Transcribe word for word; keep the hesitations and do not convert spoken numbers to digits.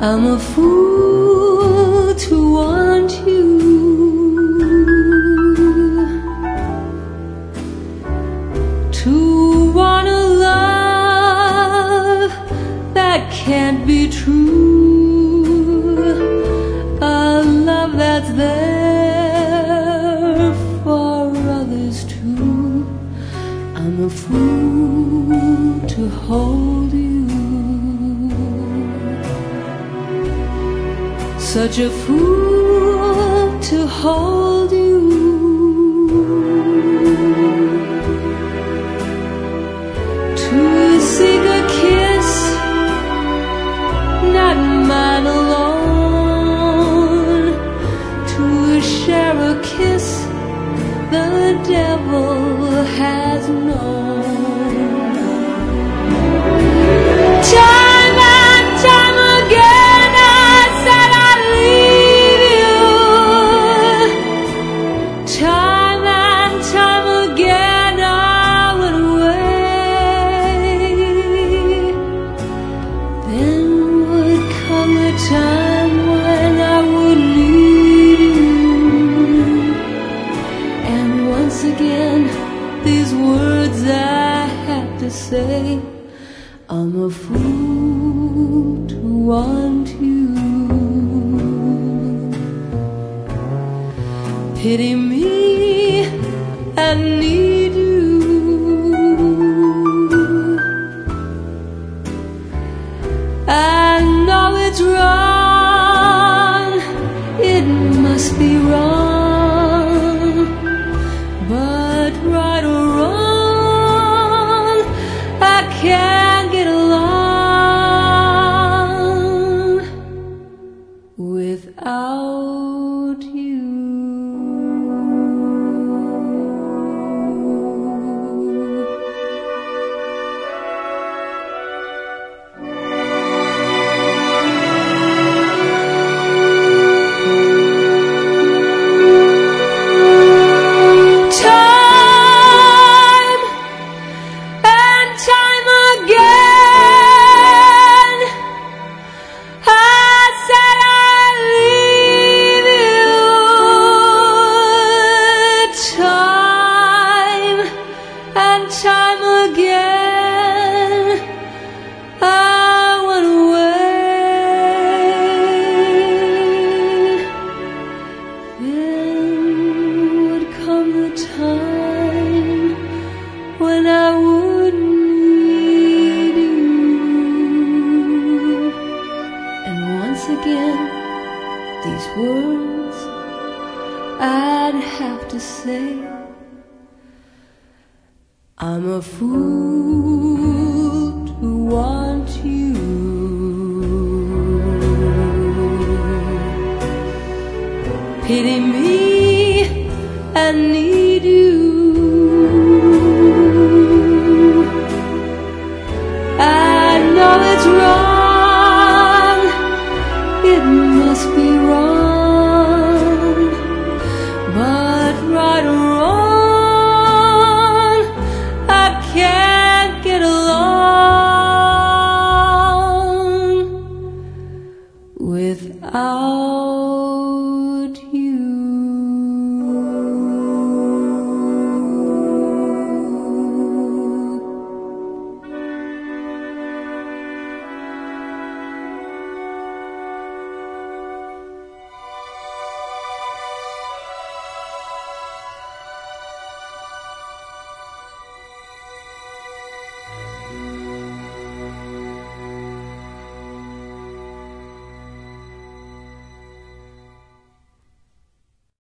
I'm a fool to want you, to want a love that can't be true, a love that's there for others too. I'm a fool to hold you, such a fool to hold you, to seek a kiss, not mine alone, to share a kiss the devil has known. Time and time again I said I'd leave you. Time and time again I went away. Then would come a time when I would need you, and once again these words I have to say. I'm a fool to want you. Pity me, I need you. I know it's wrong, it must be wrong, but right or wrong, I can't get along without you. Time again I went away. Then would come the time when I would need you, and once again these words I'd have to say. I'm a fool to want you. Pity me, I need you. I know it's wrong.